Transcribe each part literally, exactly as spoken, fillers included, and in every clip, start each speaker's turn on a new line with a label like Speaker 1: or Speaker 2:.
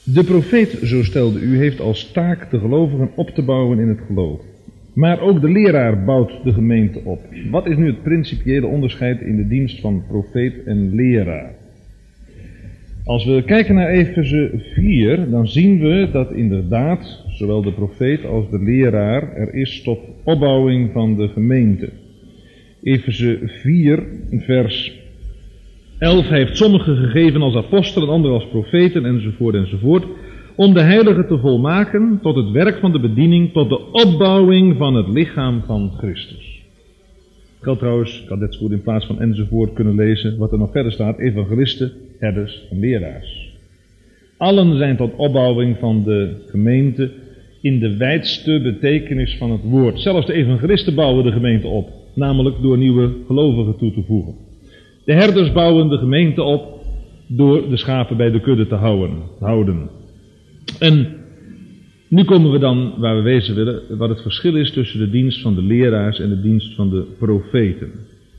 Speaker 1: De profeet, zo stelde u, heeft als taak de gelovigen op te bouwen in het geloof. Maar ook de leraar bouwt de gemeente op. Wat is nu het principiële onderscheid in de dienst van profeet en leraar? Als we kijken naar Efeze vier, dan zien we dat inderdaad zowel de profeet als de leraar er is tot opbouwing van de gemeente. Efeze vier, vers elf, hij heeft sommigen gegeven als apostelen, anderen als profeten, enzovoort, enzovoort, om de heiligen te volmaken tot het werk van de bediening, tot de opbouwing van het lichaam van Christus. Geldt trouwens, ik had net zo goed in plaats van enzovoort kunnen lezen, wat er nog verder staat, evangelisten, herders en leraars. Allen zijn tot opbouwing van de gemeente in de wijdste betekenis van het woord. Zelfs de evangelisten bouwen de gemeente op, namelijk door nieuwe gelovigen toe te voegen. De herders bouwen de gemeente op door de schapen bij de kudde te houden. houden. En nu komen we dan waar we wezen willen, wat het verschil is tussen de dienst van de leraars en de dienst van de profeten.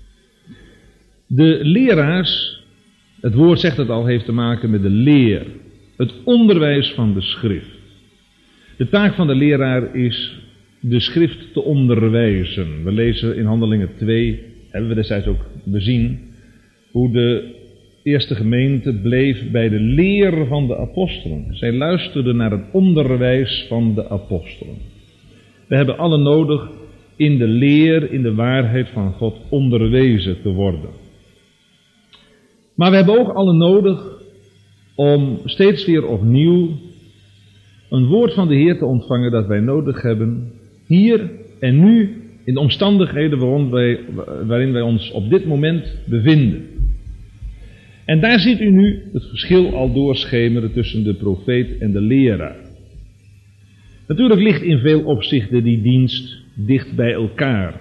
Speaker 1: De leraars, het woord zegt het al, heeft te maken met de leer, het onderwijs van de schrift. De taak van de leraar is de schrift te onderwijzen. We lezen in Handelingen twee, hebben we destijds ook bezien, hoe de eerste gemeente bleef bij de leer van de apostelen. Zij luisterden naar het onderwijs van de apostelen. We hebben allen nodig in de leer, in de waarheid van God onderwezen te worden. Maar we hebben ook allen nodig om steeds weer opnieuw een woord van de Heer te ontvangen dat wij nodig hebben, hier en nu, in de omstandigheden waarin wij, waarin wij ons op dit moment bevinden. En daar ziet u nu het verschil al doorschemeren tussen de profeet en de leraar. Natuurlijk ligt in veel opzichten die dienst dicht bij elkaar.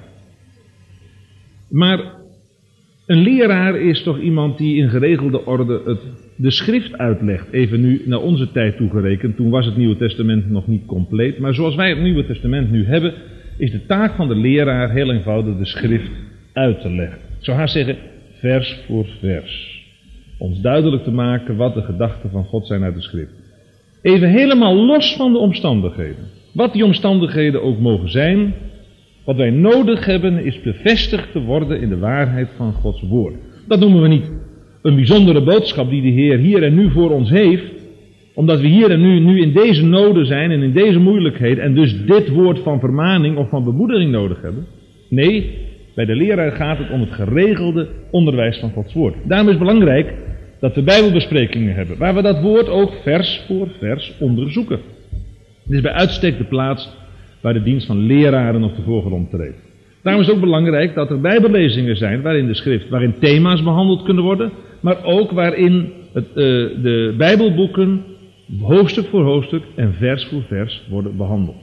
Speaker 1: Maar een leraar is toch iemand die in geregelde orde het, de schrift uitlegt. Even nu naar onze tijd toegerekend. Toen was het Nieuwe Testament nog niet compleet. Maar zoals wij het Nieuwe Testament nu hebben, is de taak van de leraar heel eenvoudig de schrift uit te leggen. Ik zou haast zeggen, vers voor vers. Ons duidelijk te maken wat de gedachten van God zijn uit de schrift. Even helemaal los van de omstandigheden. Wat die omstandigheden ook mogen zijn. Wat wij nodig hebben is bevestigd te worden in de waarheid van Gods woord. Dat noemen we niet een bijzondere boodschap die de Heer hier en nu voor ons heeft. Omdat we hier en nu, nu in deze noden zijn en in deze moeilijkheden. En dus dit woord van vermaning of van bemoediging nodig hebben. Nee, bij de leraar gaat het om het geregelde onderwijs van Gods woord. Daarom is het belangrijk dat we bijbelbesprekingen hebben. Waar we dat woord ook vers voor vers onderzoeken. Dit is bij uitstek de plaats waar de dienst van leraren op de voorgrond treedt. Daarom is het ook belangrijk dat er bijbellezingen zijn waarin de schrift, waarin thema's behandeld kunnen worden, maar ook waarin het, uh, de bijbelboeken hoofdstuk voor hoofdstuk en vers voor vers worden behandeld.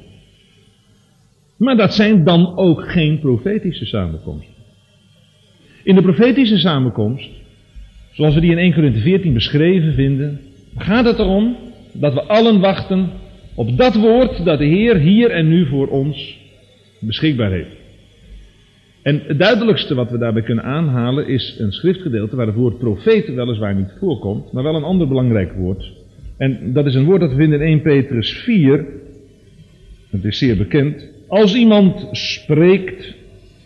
Speaker 1: Maar dat zijn dan ook geen profetische samenkomsten. In de profetische samenkomst, zoals we die in eerste Korinthe veertien beschreven vinden, gaat het erom dat we allen wachten op dat woord dat de Heer hier en nu voor ons beschikbaar heeft. En het duidelijkste wat we daarbij kunnen aanhalen is een schriftgedeelte waar het woord profeet weliswaar niet voorkomt, maar wel een ander belangrijk woord. En dat is een woord dat we vinden in eerste Petrus vier. Het is zeer bekend. Als iemand spreekt,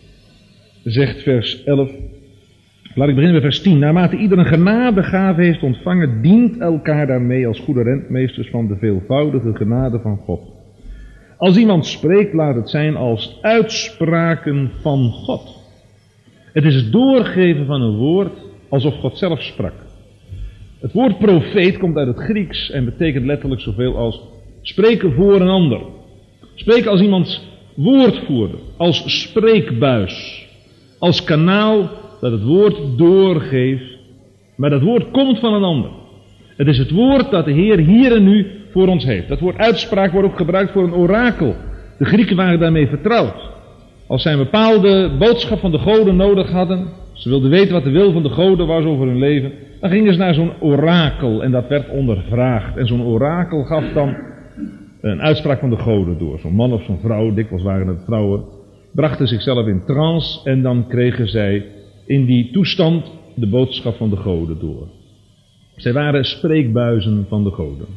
Speaker 1: zegt vers elf, laat ik beginnen bij vers tien. Naarmate ieder een genadegave heeft ontvangen, dient elkaar daarmee als goede rentmeesters van de veelvoudige genade van God. Als iemand spreekt, laat het zijn als uitspraken van God. Het is het doorgeven van een woord alsof God zelf sprak. Het woord profeet komt uit het Grieks en betekent letterlijk zoveel als spreken voor een ander. Spreken als iemands woordvoerder, als spreekbuis, als kanaal dat het woord doorgeeft, maar dat woord komt van een ander. Het is het woord dat de Heer hier en nu voor ons heeft. Dat woord uitspraak wordt ook gebruikt voor een orakel. De Grieken waren daarmee vertrouwd. Als zij een bepaalde boodschap van de goden nodig hadden, ze wilden weten wat de wil van de goden was over hun leven, dan gingen ze naar zo'n orakel en dat werd ondervraagd. En zo'n orakel gaf dan een uitspraak van de goden door. Zo'n man of zo'n vrouw, dikwijls waren het vrouwen, brachten zichzelf in trance en dan kregen zij in die toestand de boodschap van de goden door. Zij waren spreekbuizen van de goden.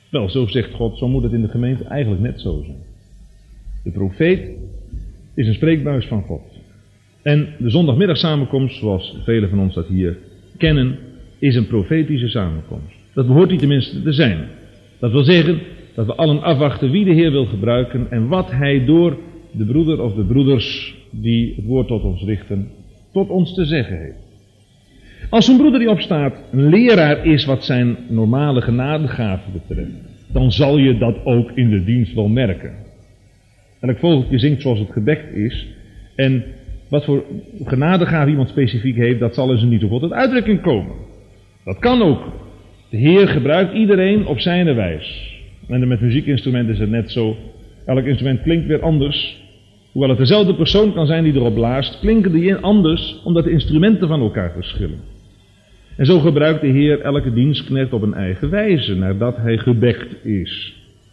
Speaker 1: Wel, zo zegt God, zo moet het in de gemeente eigenlijk net zo zijn. De profeet is een spreekbuis van God. En de zondagmiddagsamenkomst, zoals velen van ons dat hier kennen, is een profetische samenkomst. Dat behoort die tenminste te zijn. Dat wil zeggen dat we allen afwachten wie de Heer wil gebruiken en wat Hij door de broeder of de broeders die het woord tot ons richten, tot ons te zeggen heeft. Als een broeder die opstaat een leraar is wat zijn normale genadegaven betreft, dan zal je dat ook in de dienst wel merken. Elk vogeltje zingt zoals het gebekt is. En wat voor genadegave iemand specifiek heeft, dat zal dus niet zo tot uitdrukking komen. Dat kan ook. De Heer gebruikt iedereen op zijn wijs. En met muziekinstrumenten is het net zo. Elk instrument klinkt weer anders. Hoewel het dezelfde persoon kan zijn die erop blaast, klinken die anders omdat de instrumenten van elkaar verschillen. En zo gebruikt de Heer elke dienstknecht op een eigen wijze, nadat hij gebekt is.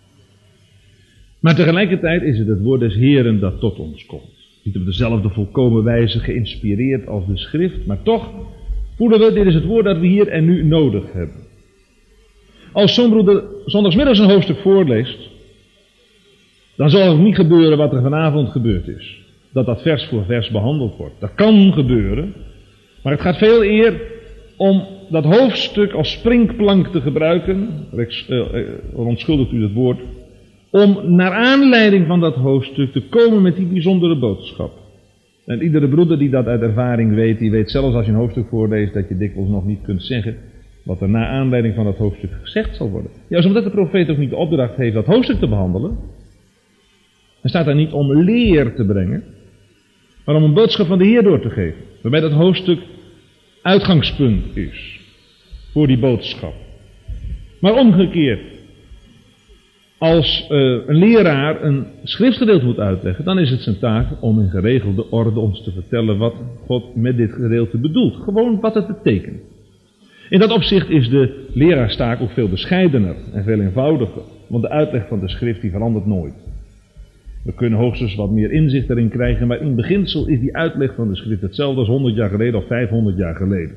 Speaker 1: Maar tegelijkertijd is het het woord des Heeren dat tot ons komt. Niet op dezelfde volkomen wijze geïnspireerd als de schrift, maar toch voelen we, dit is het woord dat we hier en nu nodig hebben. Als zo'n broeder zondagsmiddags een hoofdstuk voorleest, dan zal het niet gebeuren wat er vanavond gebeurd is. Dat dat vers voor vers behandeld wordt. Dat kan gebeuren, maar het gaat veel eer om dat hoofdstuk als springplank te gebruiken, verontschuldigt u het woord, om naar aanleiding van dat hoofdstuk te komen met die bijzondere boodschap. En iedere broeder die dat uit ervaring weet, die weet zelfs als je een hoofdstuk voorleest dat je dikwijls nog niet kunt zeggen wat er naar aanleiding van dat hoofdstuk gezegd zal worden. Juist omdat de profeet ook niet de opdracht heeft dat hoofdstuk te behandelen. Hij staat daar niet om leer te brengen, maar om een boodschap van de Heer door te geven. Waarbij dat hoofdstuk uitgangspunt is voor die boodschap. Maar omgekeerd, als uh, een leraar een schriftgedeelte moet uitleggen, dan is het zijn taak om in geregelde orde ons te vertellen wat God met dit gedeelte bedoelt. Gewoon wat het betekent. In dat opzicht is de leraarstaak ook veel bescheidener en veel eenvoudiger, want de uitleg van de schrift die verandert nooit. We kunnen hoogstens wat meer inzicht erin krijgen, maar in beginsel is die uitleg van de schrift hetzelfde als honderd jaar geleden of vijfhonderd jaar geleden.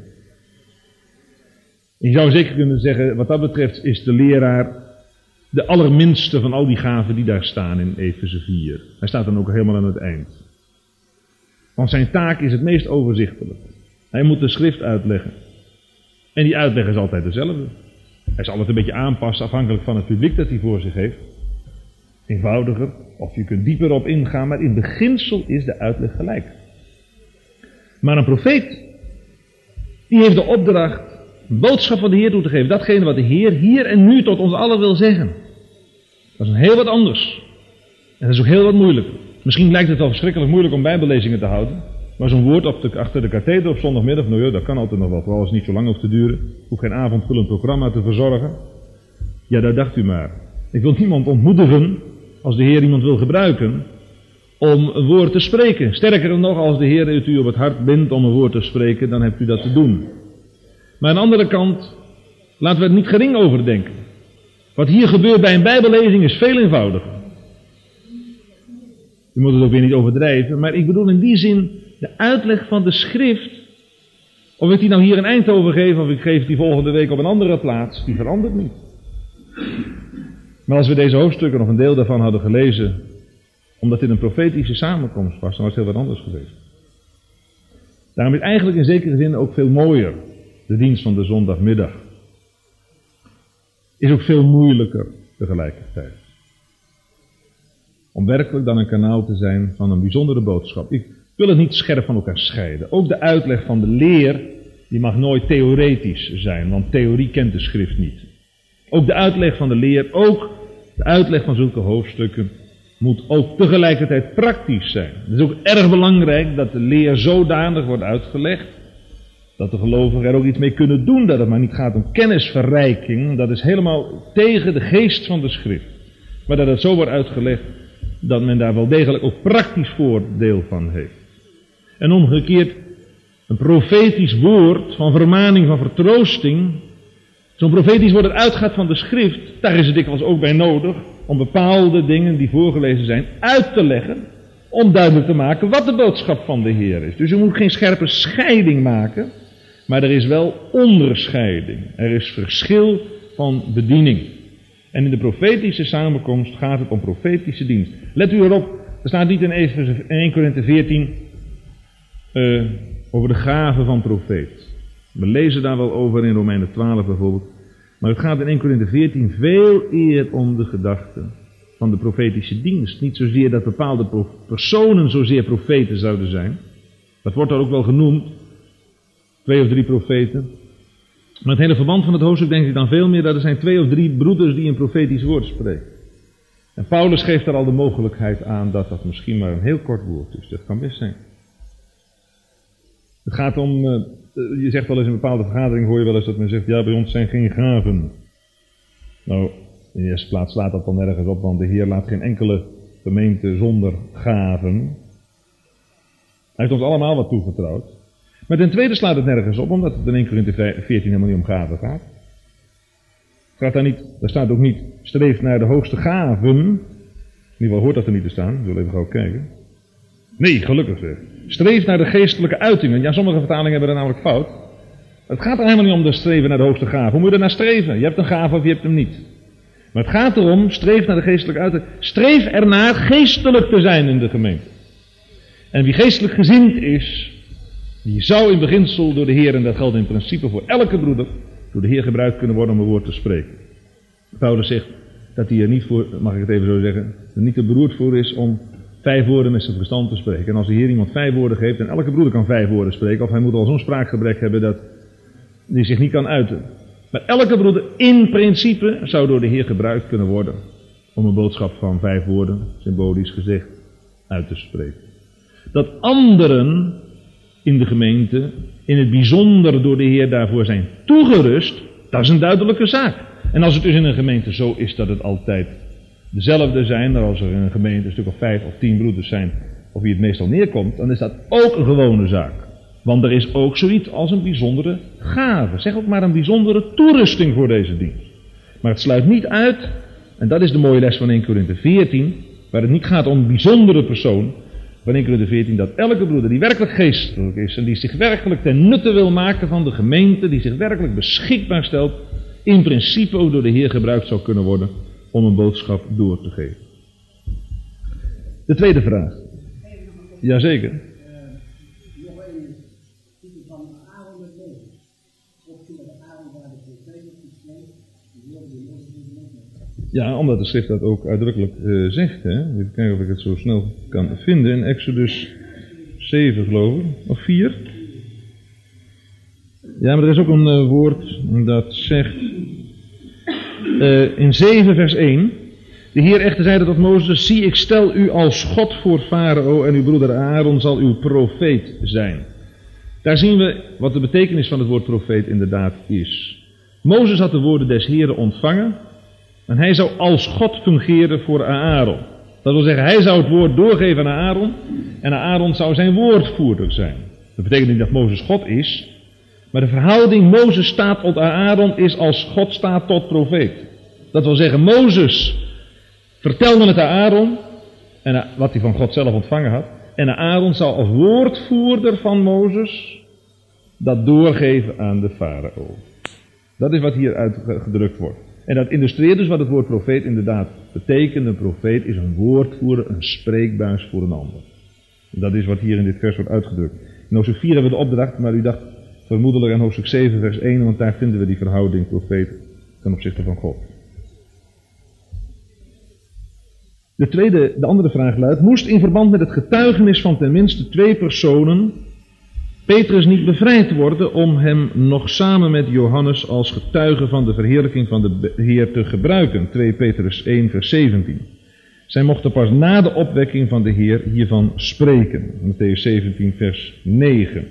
Speaker 1: Je zou zeker kunnen zeggen, wat dat betreft is de leraar de allerminste van al die gaven die daar staan in Efeze vier. Hij staat dan ook helemaal aan het eind. Want zijn taak is het meest overzichtelijk. Hij moet de schrift uitleggen. En die uitleg is altijd dezelfde. Hij zal het een beetje aanpassen afhankelijk van het publiek dat hij voor zich heeft. Eenvoudiger, of je kunt dieper op ingaan, maar in beginsel is de uitleg gelijk. Maar een profeet, die heeft de opdracht een boodschap van de Heer toe te geven. Datgene wat de Heer hier en nu tot ons allen wil zeggen. Dat is een heel wat anders. En dat is ook heel wat moeilijk. Misschien lijkt het wel verschrikkelijk moeilijk om bijbellezingen te houden. Maar zo'n woord op de, achter de katheder op zondagmiddag, nou ja, dat kan altijd nog wel. Vooral als het niet zo lang hoeft te duren. Hoef geen avondvullend programma te verzorgen. Ja, daar dacht u maar. Ik wil niemand ontmoedigen als de Heer iemand wil gebruiken om een woord te spreken. Sterker nog, als de Heer het u op het hart bindt om een woord te spreken, dan hebt u dat te doen. Maar aan de andere kant, laten we het niet gering overdenken. Wat hier gebeurt bij een bijbellezing is veel eenvoudiger. U moet het ook weer niet overdrijven, maar ik bedoel in die zin de uitleg van de schrift. Of ik die nou hier in Eindhoven geef, of ik geef die volgende week op een andere plaats, die verandert niet. Maar als we deze hoofdstukken of een deel daarvan hadden gelezen, omdat dit een profetische samenkomst was, dan was het heel wat anders geweest. Daarom is eigenlijk in zekere zin ook veel mooier de dienst van de zondagmiddag. Is ook veel moeilijker tegelijkertijd. Om werkelijk dan een kanaal te zijn van een bijzondere boodschap. Ik wil het niet scherp van elkaar scheiden. Ook de uitleg van de leer, die mag nooit theoretisch zijn, want theorie kent de schrift niet. Ook de uitleg van de leer, ook de uitleg van zulke hoofdstukken, moet ook tegelijkertijd praktisch zijn. Het is ook erg belangrijk dat de leer zodanig wordt uitgelegd, dat de gelovigen er ook iets mee kunnen doen, dat het maar niet gaat om kennisverrijking, dat is helemaal tegen de geest van de schrift. Maar dat het zo wordt uitgelegd, dat men daar wel degelijk ook praktisch voordeel van heeft. En omgekeerd, een profetisch woord van vermaning, van vertroosting, zo'n profetisch woord dat uitgaat van de schrift, daar is het dikwijls ook bij nodig om bepaalde dingen die voorgelezen zijn uit te leggen, om duidelijk te maken wat de boodschap van de Heer is. Dus u moet geen scherpe scheiding maken, maar er is wel onderscheiding. Er is verschil van bediening. En in de profetische samenkomst gaat het om profetische dienst. Let u erop, er staat niet in één Korinthe veertien uh, over de gave van profeet. We lezen daar wel over in Romeinen twaalf bijvoorbeeld. Maar het gaat in één Korinthe veertien veel eer om de gedachte van de profetische dienst. Niet zozeer dat bepaalde personen zozeer profeten zouden zijn. Dat wordt daar ook wel genoemd. Twee of drie profeten. Maar het hele verband van het hoofdstuk denk ik dan veel meer dat er zijn twee of drie broeders die een profetisch woord spreken. En Paulus geeft daar al de mogelijkheid aan dat dat misschien maar een heel kort woord is. Dat kan best zijn. Het gaat om, uh, je zegt wel eens in een bepaalde vergadering, hoor je wel eens dat men zegt, ja, bij ons zijn geen gaven. Nou, in de eerste plaats slaat dat dan nergens op, want de Heer laat geen enkele gemeente zonder gaven. Hij heeft ons allemaal wat toevertrouwd. Maar ten tweede slaat het nergens op, omdat het in één Korinthe veertien helemaal niet om gaven gaat. Het gaat daar niet, daar staat ook niet, streef naar de hoogste gaven. In ieder geval hoort dat er niet te staan, we zullen even gauw kijken. Nee, gelukkig zeg. Streef naar de geestelijke uitingen. Ja, sommige vertalingen hebben dat namelijk fout. Het gaat er helemaal niet om de streven naar de hoogste gave. Hoe moet je er naar streven? Je hebt een gave of je hebt hem niet. Maar het gaat erom, streef naar de geestelijke uiting. Streef ernaar geestelijk te zijn in de gemeente. En wie geestelijk gezind is, die zou in beginsel door de Heer, en dat geldt in principe voor elke broeder, door de Heer gebruikt kunnen worden om een woord te spreken. Paulus zegt dat hij er niet voor, mag ik het even zo zeggen, er niet te beroerd voor is om vijf woorden met zijn verstand te spreken. En als de Heer iemand vijf woorden geeft, en elke broeder kan vijf woorden spreken, of hij moet al zo'n spraakgebrek hebben dat die zich niet kan uiten. Maar elke broeder in principe zou door de Heer gebruikt kunnen worden om een boodschap van vijf woorden, symbolisch gezegd, uit te spreken. Dat anderen in de gemeente in het bijzonder door de Heer daarvoor zijn toegerust, dat is een duidelijke zaak. En als het dus in een gemeente zo is dat het altijd dezelfde zijn, dan als er in een gemeente een stuk of vijf of tien broeders zijn, of wie het meestal neerkomt, dan is dat ook een gewone zaak. Want er is ook zoiets als een bijzondere gave. Zeg ook maar een bijzondere toerusting voor deze dienst. Maar het sluit niet uit, en dat is de mooie les van één Korinthe veertien, waar het niet gaat om een bijzondere persoon, van één Korinthe veertien, dat elke broeder die werkelijk geestelijk is en die zich werkelijk ten nutte wil maken van de gemeente, die zich werkelijk beschikbaar stelt, in principe ook door de Heer gebruikt zou kunnen worden om een boodschap door te geven. De tweede vraag. Jazeker. Ja, omdat de schrift dat ook uitdrukkelijk uh, zegt. Hè? Even kijken of ik het zo snel kan vinden. In Exodus zeven geloof ik, of vier. Ja, maar er is ook een uh, woord dat zegt uh, in zeven vers één. De Heer echter zeide tot Mozes, zie ik stel u als God voor Farao en uw broeder Aaron zal uw profeet zijn. Daar zien we wat de betekenis van het woord profeet inderdaad is. Mozes had de woorden des Heeren ontvangen. En hij zou als God fungeren voor Aaron. Dat wil zeggen, hij zou het woord doorgeven aan Aaron. En Aaron zou zijn woordvoerder zijn. Dat betekent niet dat Mozes God is. Maar de verhouding Mozes staat tot Aaron is als God staat tot profeet. Dat wil zeggen, Mozes vertelde het aan Aaron. En wat hij van God zelf ontvangen had. En Aaron zal als woordvoerder van Mozes dat doorgeven aan de farao. Dat is wat hier uitgedrukt wordt. En dat illustreert dus wat het woord profeet inderdaad betekent. Een profeet is een woordvoerder, een spreekbuis voor een ander. Dat is wat hier in dit vers wordt uitgedrukt. In hoofdstuk vier hebben we de opdracht, maar u dacht vermoedelijk aan hoofdstuk zeven vers één, want daar vinden we die verhouding profeet ten opzichte van God. De tweede, de andere vraag luidt, moest in verband met het getuigenis van tenminste twee personen Petrus niet bevrijd worden om hem nog samen met Johannes als getuige van de verheerlijking van de Heer te gebruiken. twee Petrus één vers zeventien. Zij mochten pas na de opwekking van de Heer hiervan spreken. Mattheüs zeventien vers negen.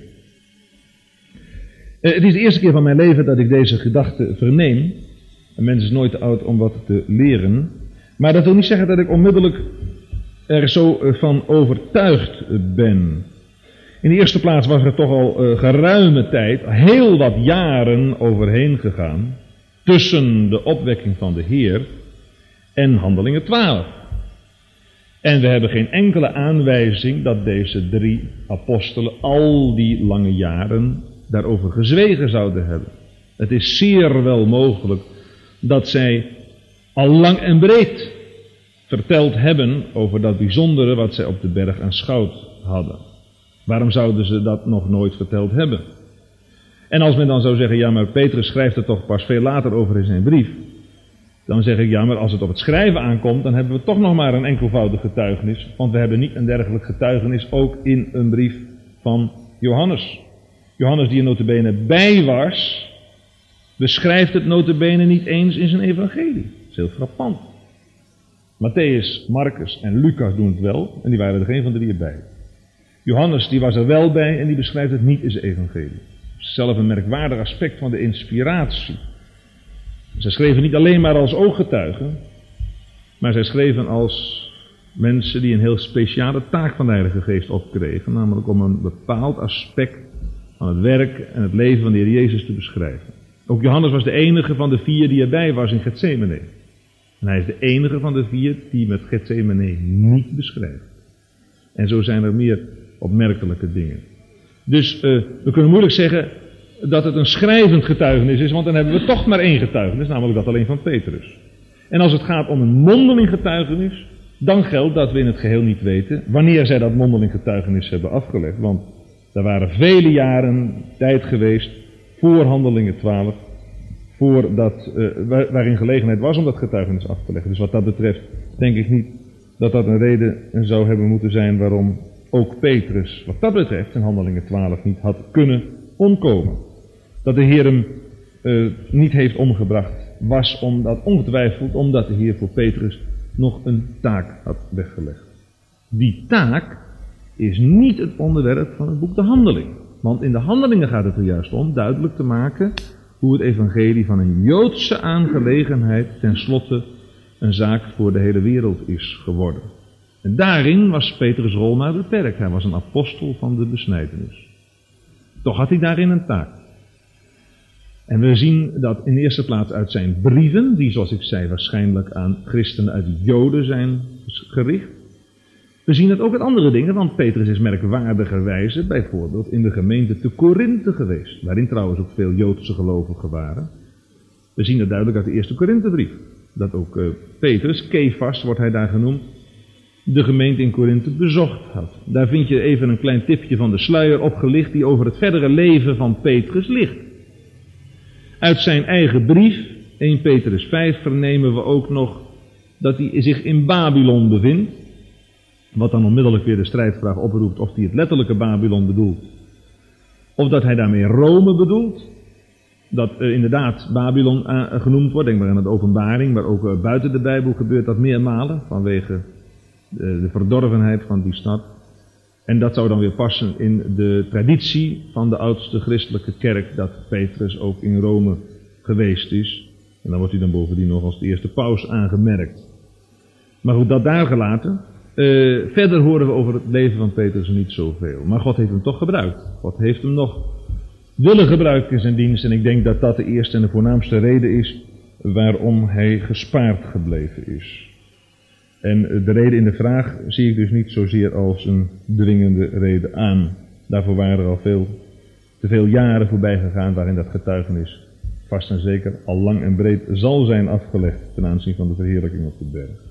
Speaker 1: Het is de eerste keer van mijn leven dat ik deze gedachte verneem. Een mens is nooit te oud om wat te leren. Maar dat wil niet zeggen dat ik onmiddellijk er zo van overtuigd ben. In de eerste plaats was er toch al uh, geruime tijd, heel wat jaren overheen gegaan, tussen de opwekking van de Heer en Handelingen twaalf. En we hebben geen enkele aanwijzing dat deze drie apostelen al die lange jaren daarover gezwegen zouden hebben. Het is zeer wel mogelijk dat zij al lang en breed verteld hebben over dat bijzondere wat zij op de berg aanschouwd hadden. Waarom zouden ze dat nog nooit verteld hebben? En als men dan zou zeggen, ja maar Petrus schrijft er toch pas veel later over in zijn brief. Dan zeg ik, ja maar als het op het schrijven aankomt, dan hebben we toch nog maar een enkelvoudig getuigenis. Want we hebben niet een dergelijk getuigenis ook in een brief van Johannes. Johannes die er nota bene bij was, beschrijft het nota bene niet eens in zijn evangelie. Dat is heel frappant. Matthäus, Marcus en Lucas doen het wel, en die waren er geen van de drieën bij. Johannes die was er wel bij en die beschrijft het niet in zijn evangelie. Dat is zelf een merkwaardig aspect van de inspiratie. Zij schreven niet alleen maar als ooggetuigen, maar zij schreven als mensen die een heel speciale taak van de Heilige Geest opkregen, namelijk om een bepaald aspect van het werk en het leven van de Heer Jezus te beschrijven. Ook Johannes was de enige van de vier die erbij was in Getsemane. En hij is de enige van de vier die met Getsemane niet beschrijft. En zo zijn er meer opmerkelijke dingen. Dus uh, we kunnen moeilijk zeggen dat het een schrijvend getuigenis is, want dan hebben we toch maar één getuigenis, namelijk dat alleen van Petrus. En als het gaat om een mondeling getuigenis, dan geldt dat we in het geheel niet weten wanneer zij dat mondeling getuigenis hebben afgelegd. Want er waren vele jaren tijd geweest voor Handelingen twaalf, voordat, uh, waarin gelegenheid was om dat getuigenis af te leggen. Dus wat dat betreft denk ik niet dat dat een reden zou hebben moeten zijn waarom ook Petrus, wat dat betreft, in Handelingen twaalf niet had kunnen omkomen. Dat de Heer hem uh, niet heeft omgebracht, was omdat, ongetwijfeld omdat de Heer voor Petrus nog een taak had weggelegd. Die taak is niet het onderwerp van het boek De Handeling. Want in de Handelingen gaat het er juist om duidelijk te maken hoe het evangelie van een Joodse aangelegenheid tenslotte een zaak voor de hele wereld is geworden. En daarin was Petrus' rol maar beperkt. Hij was een apostel van de besnijdenis. Toch had hij daarin een taak. En we zien dat in de eerste plaats uit zijn brieven, die zoals ik zei waarschijnlijk aan christenen uit Joden zijn gericht. We zien het ook uit andere dingen, want Petrus is merkwaardigerwijze bijvoorbeeld in de gemeente te Korinthe geweest, waarin trouwens ook veel Joodse gelovigen waren. We zien het duidelijk uit de eerste Korinthebrief, dat ook uh, Petrus, Kefas wordt hij daar genoemd, de gemeente in Korinthe bezocht had. Daar vind je even een klein tipje van de sluier opgelicht die over het verdere leven van Petrus ligt. Uit zijn eigen brief, eerste Petrus vijf, vernemen we ook nog dat hij zich in Babylon bevindt. Wat dan onmiddellijk weer de strijdvraag oproept of hij het letterlijke Babylon bedoelt. Of dat hij daarmee Rome bedoelt. Dat uh, inderdaad Babylon uh, genoemd wordt. Denk maar aan het Openbaring, maar ook uh, buiten de Bijbel gebeurt dat meermalen. Vanwege de, de verdorvenheid van die stad. En dat zou dan weer passen in de traditie van de oudste christelijke kerk, dat Petrus ook in Rome geweest is. En dan wordt hij dan bovendien nog als de eerste paus aangemerkt. Maar goed, dat daar gelaten. Uh, verder horen we over het leven van Petrus niet zoveel. Maar God heeft hem toch gebruikt. God heeft hem nog willen gebruiken in zijn dienst. En ik denk dat dat de eerste en de voornaamste reden is waarom hij gespaard gebleven is. En de reden in de vraag zie ik dus niet zozeer als een dwingende reden aan. Daarvoor waren er al veel, te veel jaren voorbij gegaan waarin dat getuigenis vast en zeker al lang en breed zal zijn afgelegd ten aanzien van de verheerlijking op de berg.